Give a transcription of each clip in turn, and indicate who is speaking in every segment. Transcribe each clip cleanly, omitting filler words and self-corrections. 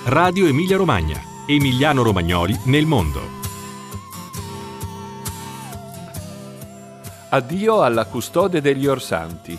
Speaker 1: Radio Emilia Romagna. Emiliano-romagnoli nel mondo.
Speaker 2: Addio alla custode degli orsanti.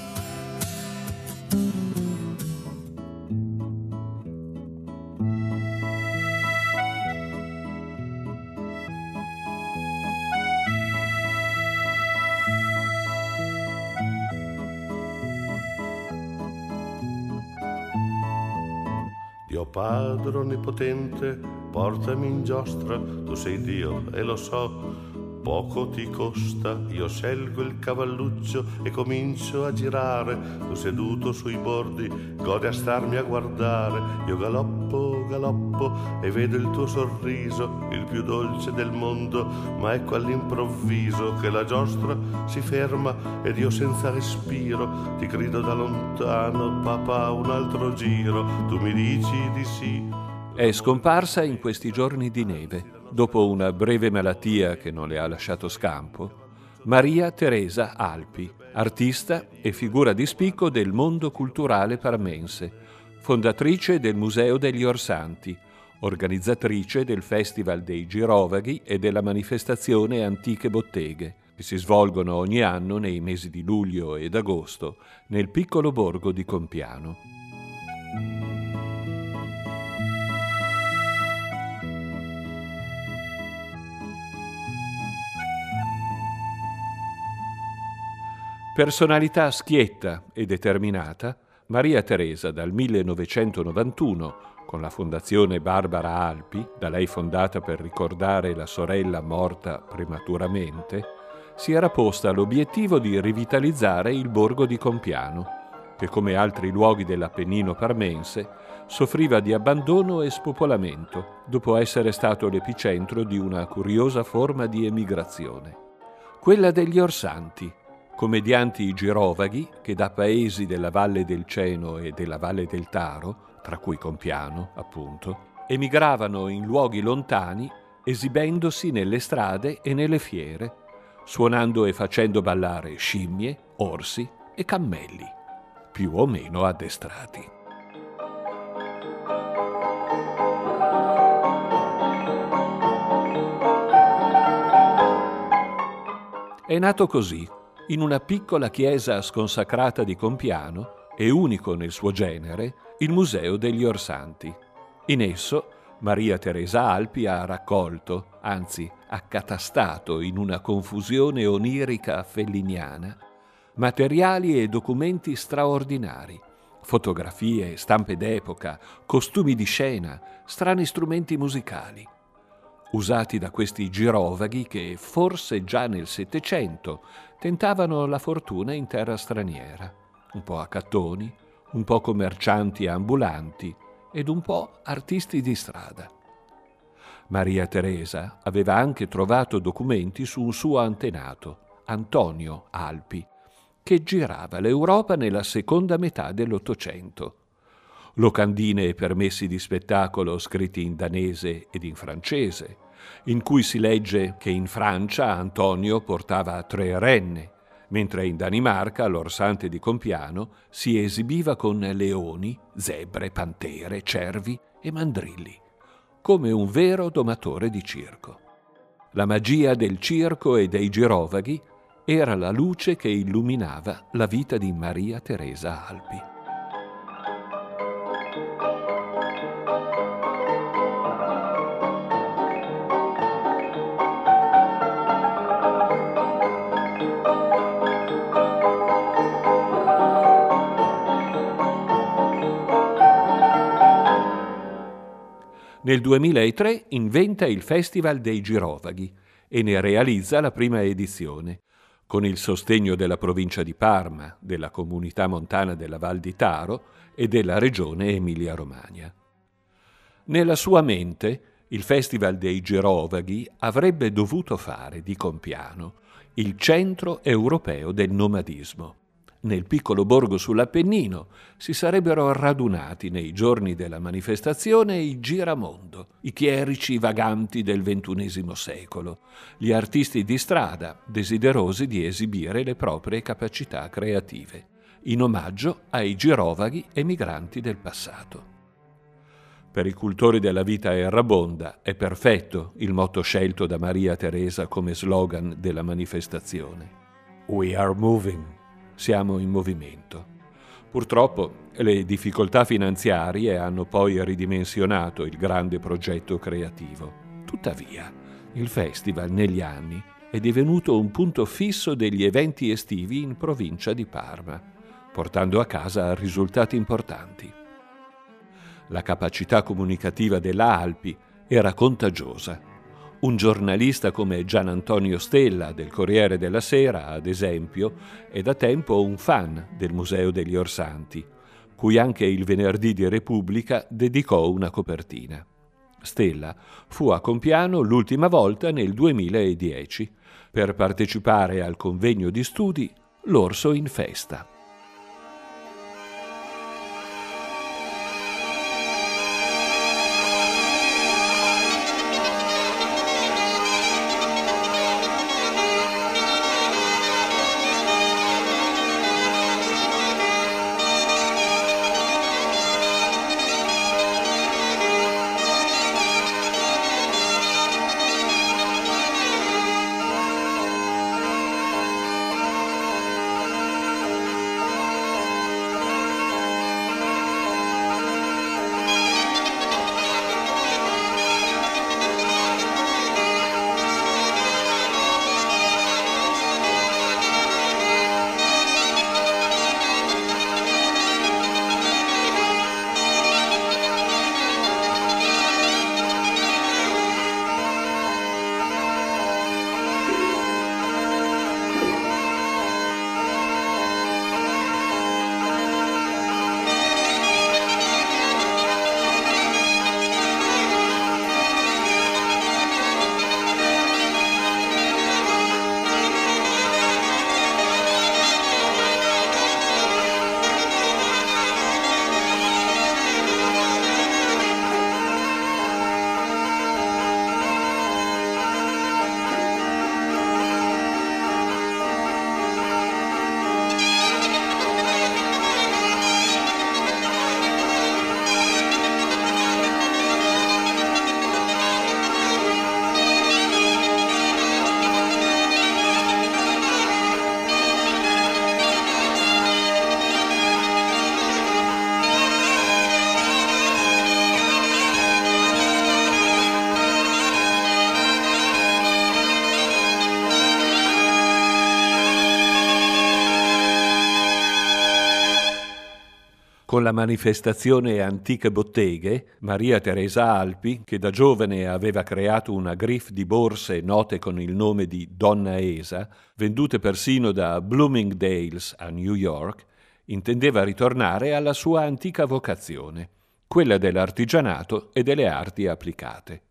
Speaker 3: Dio Padre onnipotente, portami in giostra, tu sei Dio e lo so, poco ti costa, io scelgo il cavalluccio e comincio a girare, tu seduto sui bordi, godi a starmi a guardare, io galoppo, galoppo e vedo il tuo sorriso, il più dolce del mondo, ma ecco all'improvviso che la giostra si ferma ed io senza respiro ti grido da lontano, papà un altro giro, tu mi dici di sì.
Speaker 2: È scomparsa in questi giorni di neve, dopo una breve malattia che non le ha lasciato scampo, Maria Teresa Alpi, artista e figura di spicco del mondo culturale parmense, fondatrice del Museo degli Orsanti, organizzatrice del Festival dei Girovaghi e della manifestazione Antiche Botteghe, che si svolgono ogni anno nei mesi di luglio ed agosto nel piccolo borgo di Compiano. Personalità schietta e determinata, Maria Teresa dal 1991, con la Fondazione Barbara Alpi, da lei fondata per ricordare la sorella morta prematuramente, si era posta l'obiettivo di rivitalizzare il borgo di Compiano, che come altri luoghi dell'Appennino parmense soffriva di abbandono e spopolamento, dopo essere stato l'epicentro di una curiosa forma di emigrazione. Quella degli Orsanti, commedianti girovaghi che da paesi della Valle del Ceno e della Valle del Taro, tra cui Compiano, appunto, emigravano in luoghi lontani esibendosi nelle strade e nelle fiere, suonando e facendo ballare scimmie, orsi e cammelli, più o meno addestrati. È nato così, in una piccola chiesa sconsacrata di Compiano e unico nel suo genere, il Museo degli Orsanti. In esso Maria Teresa Alpi ha raccolto, anzi accatastato in una confusione onirica felliniana, materiali e documenti straordinari, fotografie, stampe d'epoca, costumi di scena, strani strumenti musicali, usati da questi girovaghi che, forse già nel Settecento, tentavano la fortuna in terra straniera, un po' accattoni, un po' commercianti ambulanti ed un po' artisti di strada. Maria Teresa aveva anche trovato documenti su un suo antenato, Antonio Alpi, che girava l'Europa nella seconda metà dell'Ottocento. Locandine e permessi di spettacolo scritti in danese ed in francese, in cui si legge che in Francia Antonio portava 3 renne, mentre in Danimarca l'Orsante di Compiano si esibiva con leoni, zebre, pantere, cervi e mandrilli, come un vero domatore di circo. La magia del circo e dei girovaghi era la luce che illuminava la vita di Maria Teresa Alpi. Nel 2003 inventa il Festival dei Girovaghi e ne realizza la prima edizione, con il sostegno della provincia di Parma, della comunità montana della Val di Taro e della regione Emilia-Romagna. Nella sua mente, il Festival dei Girovaghi avrebbe dovuto fare di Compiano il centro europeo del nomadismo. Nel piccolo borgo sull'Appennino si sarebbero radunati nei giorni della manifestazione i giramondo, i chierici vaganti del XXI secolo, gli artisti di strada desiderosi di esibire le proprie capacità creative, in omaggio ai girovaghi emigranti del passato. Per i cultori della vita errabonda è perfetto il motto scelto da Maria Teresa come slogan della manifestazione. We are moving. Siamo in movimento. Purtroppo le difficoltà finanziarie hanno poi ridimensionato il grande progetto creativo. Tuttavia, il festival negli anni è divenuto un punto fisso degli eventi estivi in provincia di Parma, portando a casa risultati importanti. La capacità comunicativa della Alpi era contagiosa. Un giornalista come Gian Antonio Stella del Corriere della Sera, ad esempio, è da tempo un fan del Museo degli Orsanti, cui anche il Venerdì di Repubblica dedicò una copertina. Stella fu a Compiano l'ultima volta nel 2010 per partecipare al convegno di studi L'Orso in Festa. Con la manifestazione Antiche Botteghe, Maria Teresa Alpi, che da giovane aveva creato una griffe di borse note con il nome di Donna Esa, vendute persino da Bloomingdale's a New York, intendeva ritornare alla sua antica vocazione, quella dell'artigianato e delle arti applicate.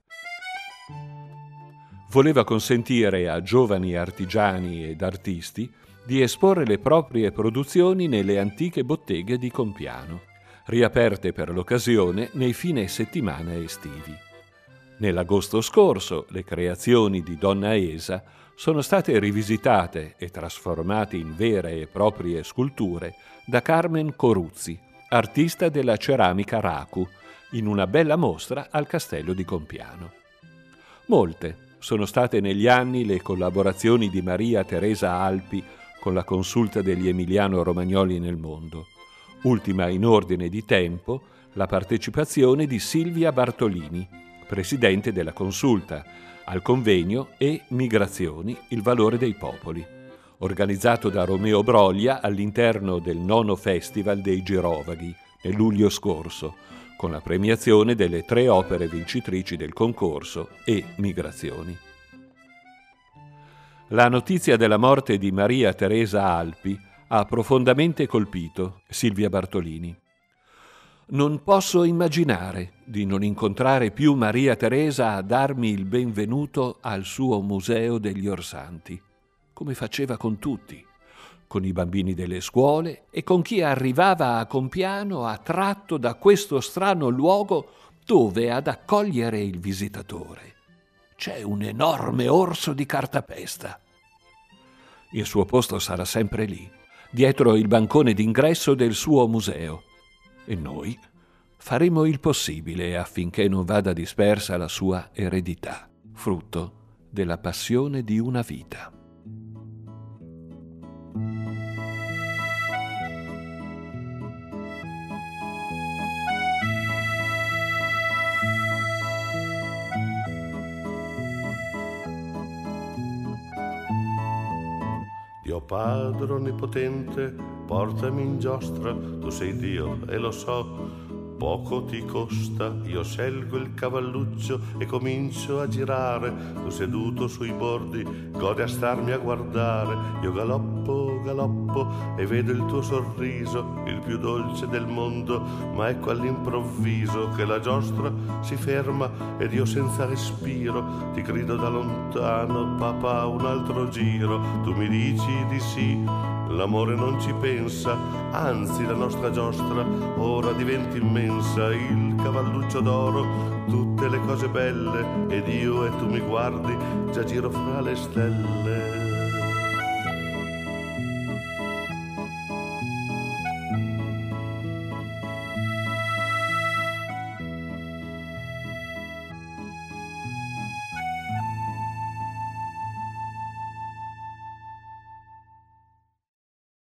Speaker 2: Voleva consentire a giovani artigiani ed artisti di esporre le proprie produzioni nelle antiche botteghe di Compiano, riaperte per l'occasione nei fine settimana estivi. Nell'agosto scorso le creazioni di Donna Esa sono state rivisitate e trasformate in vere e proprie sculture da Carmen Coruzzi, artista della ceramica Racu, in una bella mostra al Castello di Compiano. Molte sono state negli anni le collaborazioni di Maria Teresa Alpi con la consulta degli Emiliano Romagnoli nel mondo. Ultima in ordine di tempo la partecipazione di Silvia Bartolini, presidente della consulta, al convegno E Migrazioni, il valore dei popoli, organizzato da Romeo Broglia all'interno del 9° Festival dei Girovaghi nel luglio scorso, con la premiazione delle 3 opere vincitrici del concorso E Migrazioni. La notizia della morte di Maria Teresa Alpi ha profondamente colpito Silvia Bartolini. Non posso immaginare di non incontrare più Maria Teresa a darmi il benvenuto al suo Museo degli Orsanti, come faceva con tutti, con i bambini delle scuole e con chi arrivava a Compiano attratto da questo strano luogo dove ad accogliere il visitatore c'è un enorme orso di cartapesta. Il suo posto sarà sempre lì, dietro il bancone d'ingresso del suo museo. E noi Faremo il possibile affinché non vada dispersa la sua eredità, frutto della passione di una vita.
Speaker 3: Dio Padre onnipotente, portami in giostra, tu sei Dio e lo so, poco ti costa, io scelgo il cavalluccio e comincio a girare, tu seduto sui bordi, godi a starmi a guardare, io galoppo, galoppo e vedo il tuo sorriso, il più dolce del mondo, ma ecco all'improvviso che la giostra si ferma ed io senza respiro ti grido da lontano, papà un altro giro, tu mi dici di sì, l'amore non ci pensa, anzi la nostra giostra ora diventa immensa, il cavalluccio d'oro, tutte le cose belle, ed io e tu mi guardi, già giro fra le stelle.